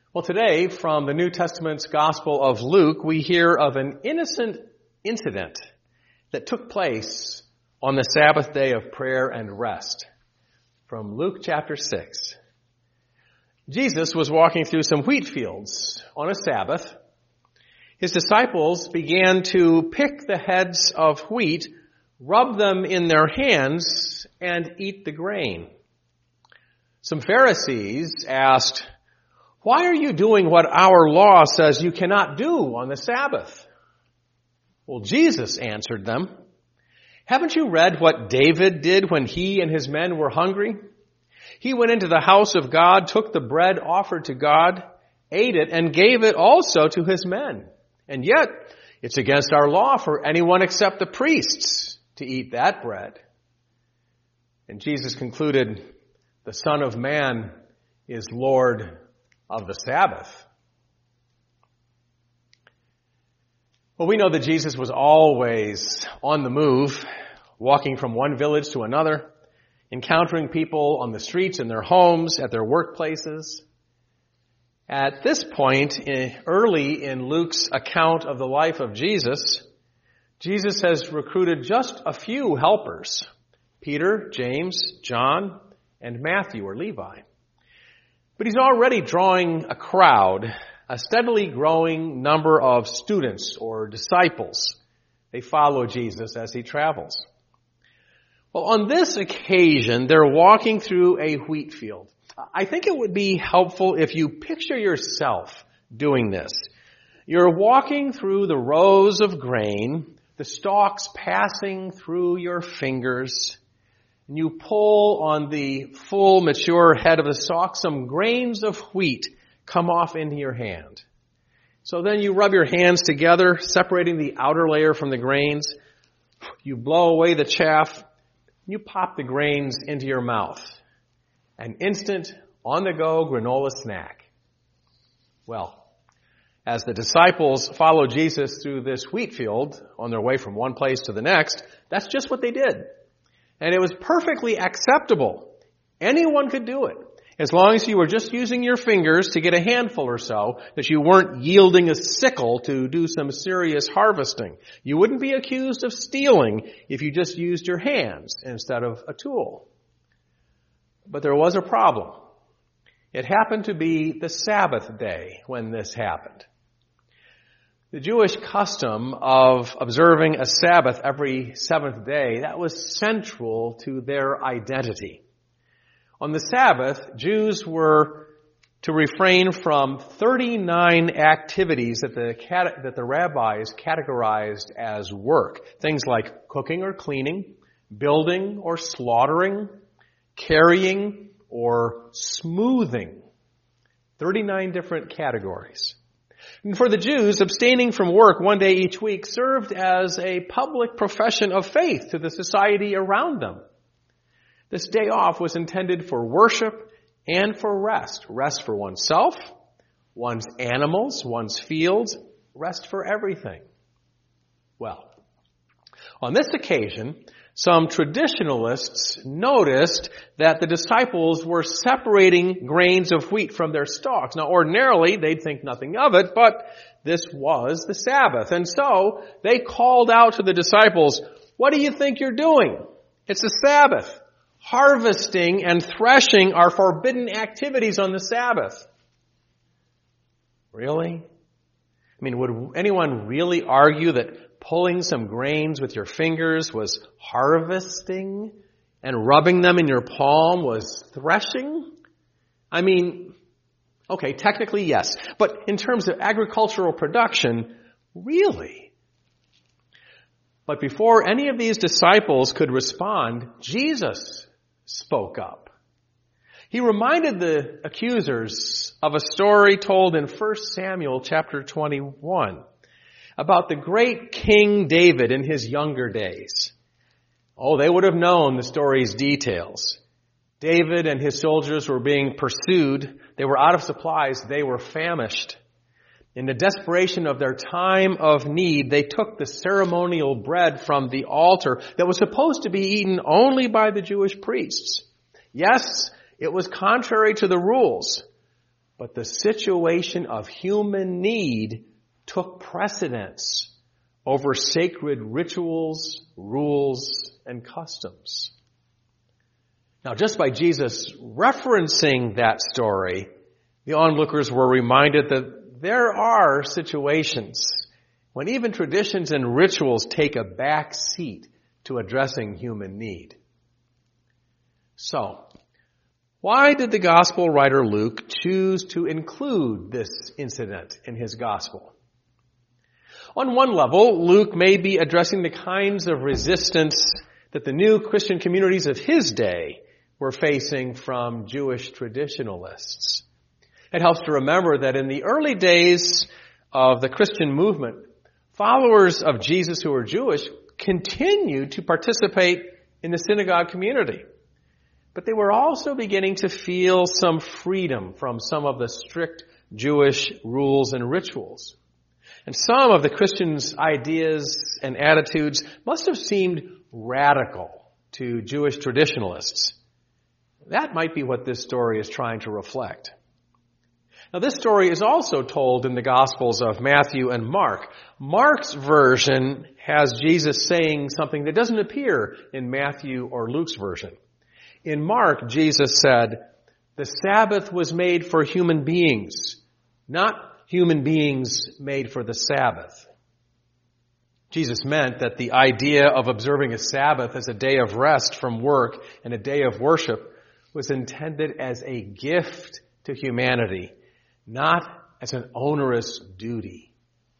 Well, today, from the New Testament's Gospel of Luke, we hear of an innocent incident that took place on the Sabbath day of prayer and rest. From Luke chapter 6. Jesus was walking through some wheat fields on a Sabbath. His disciples began to pick the heads of wheat, rub them in their hands, and eat the grain. Some Pharisees asked, "Why are you doing what our law says you cannot do on the Sabbath?" Well, Jesus answered them, "Haven't you read what David did when he and his men were hungry? He went into the house of God, took the bread offered to God, ate it, and gave it also to his men. And yet, it's against our law for anyone except the priests to eat that bread." And Jesus concluded, "The Son of Man is Lord of the Sabbath." Well, we know that Jesus was always on the move, walking from one village to another, encountering people on the streets, in their homes, at their workplaces. At this point, early in Luke's account of the life of Jesus, Jesus has recruited just a few helpers: Peter, James, John, and Matthew or Levi. But he's already drawing a crowd, a steadily growing number of students or disciples. They follow Jesus as he travels. Well, on this occasion, they're walking through a wheat field. I think it would be helpful if you picture yourself doing this. You're walking through the rows of grain, the stalks passing through your fingers, and you pull on the full, mature head of the stalk, some grains of wheat come off into your hand. So then you rub your hands together, separating the outer layer from the grains. You blow away the chaff. You pop the grains into your mouth. An instant, on-the-go granola snack. Well, as the disciples follow Jesus through this wheat field on their way from one place to the next, that's just what they did. And it was perfectly acceptable. Anyone could do it, as long as you were just using your fingers to get a handful or so, that you weren't yielding a sickle to do some serious harvesting. You wouldn't be accused of stealing if you just used your hands instead of a tool. But there was a problem. It happened to be the Sabbath day when this happened. The Jewish custom of observing a Sabbath every seventh day, that was central to their identity. On the Sabbath, Jews were to refrain from 39 activities that the rabbis categorized as work. Things like cooking or cleaning, building or slaughtering, carrying or smoothing. 39 different categories. And for the Jews, abstaining from work one day each week served as a public profession of faith to the society around them. This day off was intended for worship and for rest. Rest for oneself, one's animals, one's fields, rest for everything. Well, on this occasion, some traditionalists noticed that the disciples were separating grains of wheat from their stalks. Now, ordinarily, they'd think nothing of it, but this was the Sabbath. And so they called out to the disciples, "What do you think you're doing? It's the Sabbath. Harvesting and threshing are forbidden activities on the Sabbath." Really? I mean, would anyone really argue that pulling some grains with your fingers was harvesting and rubbing them in your palm was threshing? I mean, okay, technically yes, but in terms of agricultural production, really? But before any of these disciples could respond, Jesus spoke up. He reminded the accusers of a story told in 1 Samuel chapter 21 about the great King David in his younger days. Oh, they would have known the story's details. David and his soldiers were being pursued. They were out of supplies. They were famished. In the desperation of their time of need, they took the ceremonial bread from the altar that was supposed to be eaten only by the Jewish priests. Yes, it was contrary to the rules, but the situation of human need took precedence over sacred rituals, rules, and customs. Now, just by Jesus referencing that story, the onlookers were reminded that there are situations when even traditions and rituals take a back seat to addressing human need. So, why did the gospel writer Luke choose to include this incident in his gospel? On one level, Luke may be addressing the kinds of resistance that the new Christian communities of his day were facing from Jewish traditionalists. It helps to remember that in the early days of the Christian movement, followers of Jesus who were Jewish continued to participate in the synagogue community. But they were also beginning to feel some freedom from some of the strict Jewish rules and rituals. And some of the Christians' ideas and attitudes must have seemed radical to Jewish traditionalists. That might be what this story is trying to reflect. Now, this story is also told in the Gospels of Matthew and Mark. Mark's version has Jesus saying something that doesn't appear in Matthew or Luke's version. In Mark, Jesus said, "The Sabbath was made for human beings, not human beings made for the Sabbath." Jesus meant that the idea of observing a Sabbath as a day of rest from work and a day of worship was intended as a gift to humanity, not as an onerous duty.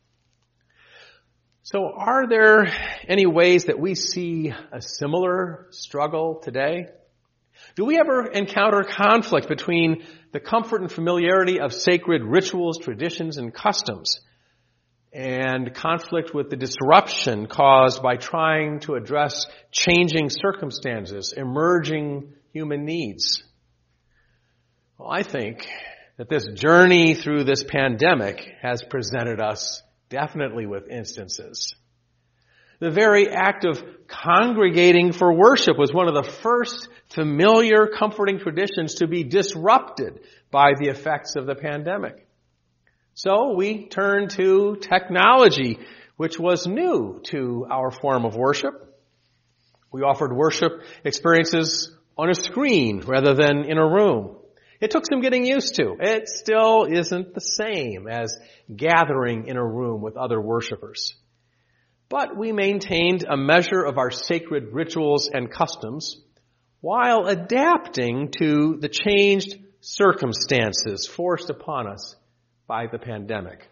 So are there any ways that we see a similar struggle today? Do we ever encounter conflict between the comfort and familiarity of sacred rituals, traditions, and customs, and conflict with the disruption caused by trying to address changing circumstances, emerging human needs? Well, I think that this journey through this pandemic has presented us definitely with instances. The very act of congregating for worship was one of the first familiar, comforting traditions to be disrupted by the effects of the pandemic. So we turned to technology, which was new to our form of worship. We offered worship experiences on a screen rather than in a room. It took some getting used to. It still isn't the same as gathering in a room with other worshipers. But we maintained a measure of our sacred rituals and customs while adapting to the changed circumstances forced upon us by the pandemic.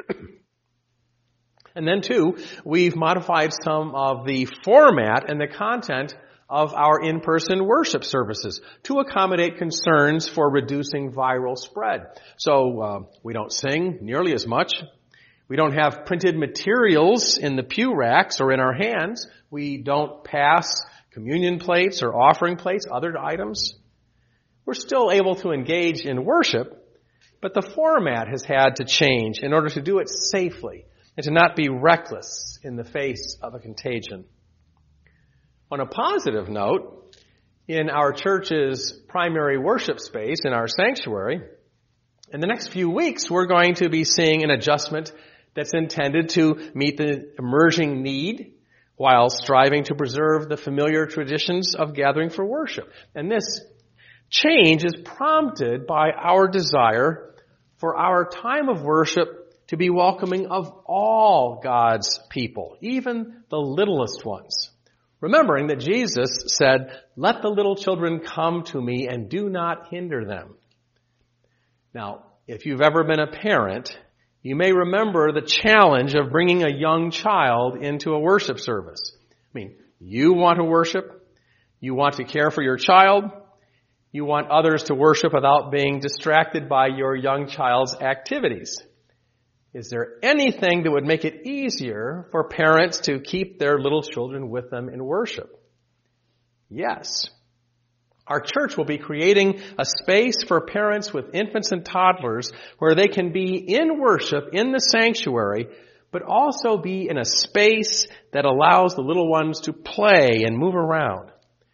And then too, we've modified some of the format and the content of our in-person worship services to accommodate concerns for reducing viral spread. So we don't sing nearly as much. We don't have printed materials in the pew racks or in our hands. We don't pass communion plates or offering plates, other items. We're still able to engage in worship, but the format has had to change in order to do it safely and to not be reckless in the face of a contagion. On a positive note, in our church's primary worship space, in our sanctuary, in the next few weeks, we're going to be seeing an adjustment that's intended to meet the emerging need while striving to preserve the familiar traditions of gathering for worship. And this change is prompted by our desire for our time of worship to be welcoming of all God's people, even the littlest ones. Remembering that Jesus said, "Let the little children come to me and do not hinder them." Now, if you've ever been a parent, you may remember the challenge of bringing a young child into a worship service. I mean, you want to worship, you want to care for your child, you want others to worship without being distracted by your young child's activities. Is there anything that would make it easier for parents to keep their little children with them in worship? Yes. Our church will be creating a space for parents with infants and toddlers where they can be in worship in the sanctuary, but also be in a space that allows the little ones to play and move around.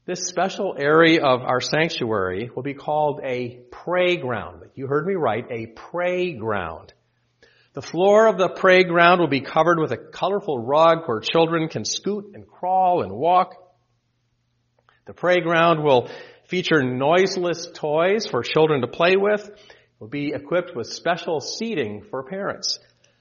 This special area of our sanctuary will be called a pray ground. You heard me right, a pray ground. The floor of the pray ground will be covered with a colorful rug where children can scoot and crawl and walk. The pray ground will feature noiseless toys for children to play with. It will be equipped with special seating for parents.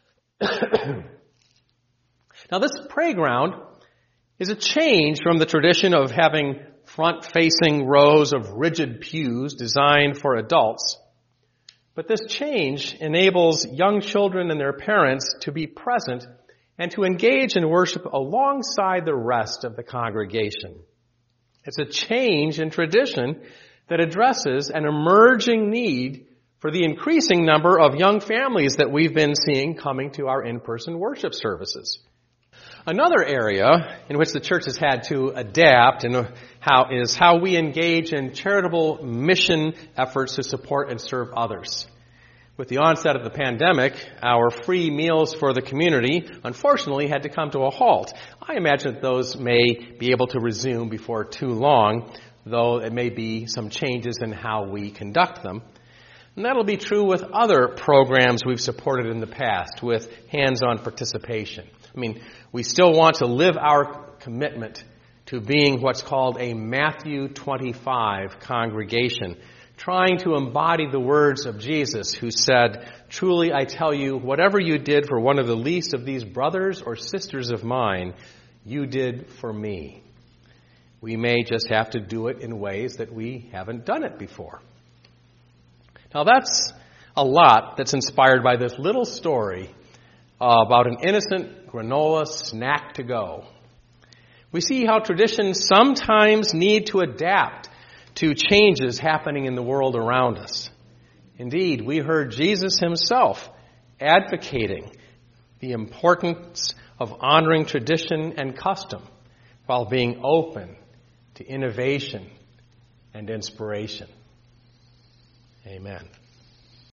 Now, this pray ground is a change from the tradition of having front-facing rows of rigid pews designed for adults. But this change enables young children and their parents to be present and to engage in worship alongside the rest of the congregation. It's a change in tradition that addresses an emerging need for the increasing number of young families that we've been seeing coming to our in-person worship services. Another area in which the church has had to adapt is how we engage in charitable mission efforts to support and serve others. With the onset of the pandemic, our free meals for the community, unfortunately, had to come to a halt. I imagine that those may be able to resume before too long, though it may be some changes in how we conduct them. And that'll be true with other programs we've supported in the past with hands-on participation. I mean, we still want to live our commitment to being what's called a Matthew 25 congregation, trying to embody the words of Jesus who said, "Truly I tell you, whatever you did for one of the least of these brothers or sisters of mine, you did for me." We may just have to do it in ways that we haven't done it before. Now that's a lot that's inspired by this little story about an innocent granola snack to go. We see how traditions sometimes need to adapt to changes happening in the world around us. Indeed, we heard Jesus himself advocating the importance of honoring tradition and custom while being open to innovation and inspiration. Amen.